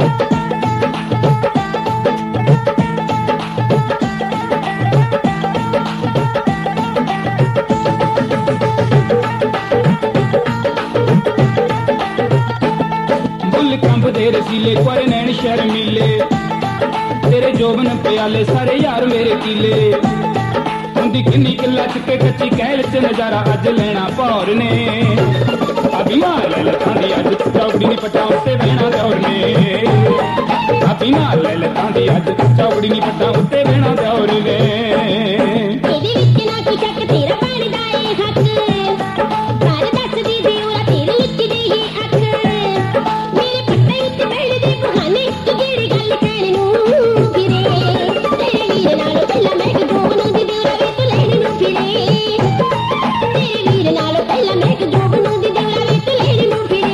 कंबदे रसीले कोरे नैन शर्मीले तेरे जोबन प्याले सारे यार मेरे कीले हुंदी किन्नी किला चुके कच्ची कैल च नजारा अज लेना भौर ने अभी मार ले लतां दी अज चौकड़ी नी पटा उत्ते बहना दौर ने अभी मार ले लतां दी अज चौकड़ी नी पटा उत्ते बहना दौर ने तेरे विच ना कोई शक तेरा बनदा ए हक सारे दस दी देवरा तेरे विच दे ही अख मेरे पट्टे उत्ते बैठ दे बहाने तू जेड़ी गल कहण नूं फिरे तेरे वीर नालों पहला मैं जोब नूं दी देवरा वे तू लैण नूं फिरे तेरे वीर नालों पहला मैं जोब नूं दी देवरा वे तू लैण नूं फिरे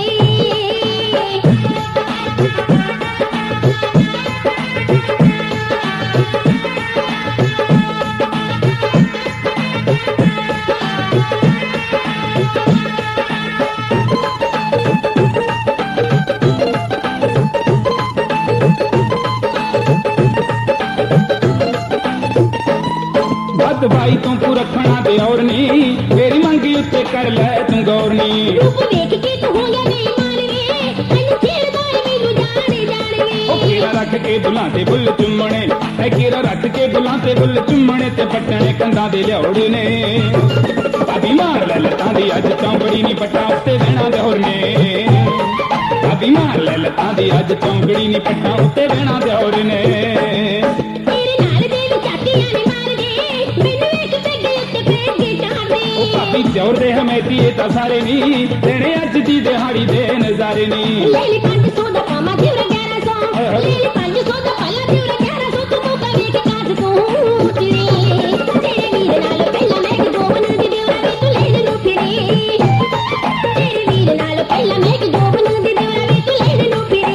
भाई तू रखना दे और नी मेरी मंगी उत्ते कर ले तू गौर नी रूप देख के तू हो गया बेईमान वे तैनू छेड़दा ए मैनू जाने वे ओ केरा रख के दुल्हां ते बुल चुम्मणे ऐ केरा रख के दुल्हां ते बुल चुम्मणे ते पट्टणे कंधां दे लियोड़ ने अभी मार ले लतां दी अज चौंकड़ी नी पट्टा उत्ते बहना दौर ने अभी मार ले लतां दी अज चौंकड़ी नी पट्टा उत्ते बहना दौर ने तेरे नाल दे विचातियां ने मार दे मैनू एक पेगे उत्ते पेगे चार दे ओ भाभी चौर दे हमेती तां सारे नी तेने अज दी दिहाड़ी दे नजारे नी ले ले 500 दा पामा दिवरा 1100 ले ले 500 दा पाला दिवरा 1100 तू मौका वेख काज तू चिड़े तेरे वीर नाल पहला मैं जोब नूं दी दिवरा वे तू लैण नूं फिरे तेरे वीर नाल पहला मैं जोब नूं दी दिवरा वे तू लैण नूं फिरे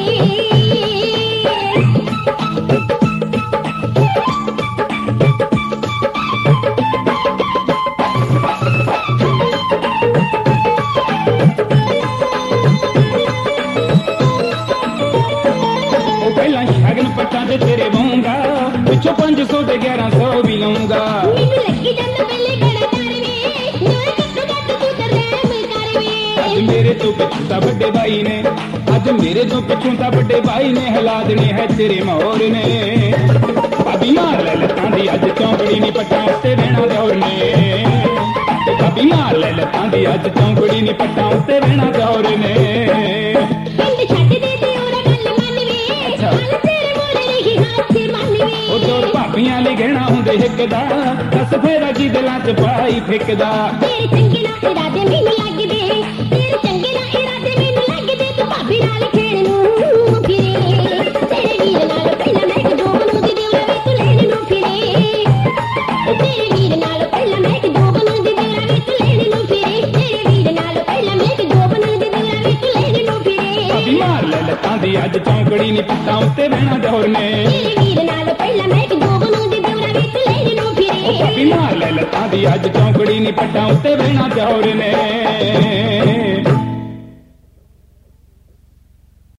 तेरे बहूंगा पिछो 500 ते 1100 भी लूंगा मैनू लगी जंद पहले कड़ा कर वे नाल कट्टो कट तू ते रहम कर वे अज मेरे तो पिछू ता बड़े भाई ने अज मेरे तो पिछू ता बड़े भाई ने हिला देने है तेरे मोर ने अभी मार ले लतां दी अज चौंकड़ी नी पट्टा उत्ते बहना दौर ने अभी मार ले लतां दी अज चौंकड़ी नी पट्टा उत्ते बहना दौर ने पिंड छड्ड दे ते ओरा गल मन वे हाल तेरे मोरे लिखी हाथ से मन वे ओ दो भाभियां ले गहना हुंदे हिक दा दस फेरा की दिलां च पाई फिकदा तेरे चंगे ना इरादे मैनू लगदे तेरे चंगे ना इरादे मैनू लगदे तू भाभी नाल खेण नूं फिरे तेरे वीर नाल पहला मैं जोब नूं दी देवरा वे तू लैण नूं फिरे तेरे वीर नाल पहला मैं जोब नूं दी देवरा वे तू लैण नूं फिरे तेरे वीर नाल पहला मैं जोब नूं दी देवरा वे तू लैण नूं फिरे अभी मार ले लतां दी अज चौंकड़ी नी पट्टा उत्ते बहना दौर ने तेरे वीर नाल पहला मैं जोब नूं दी देवरा वे तू लैण नूं फिरे अभी मार ले लतां दी अज चौंकड़ी नी पट्टा उत्ते बहना दौर ने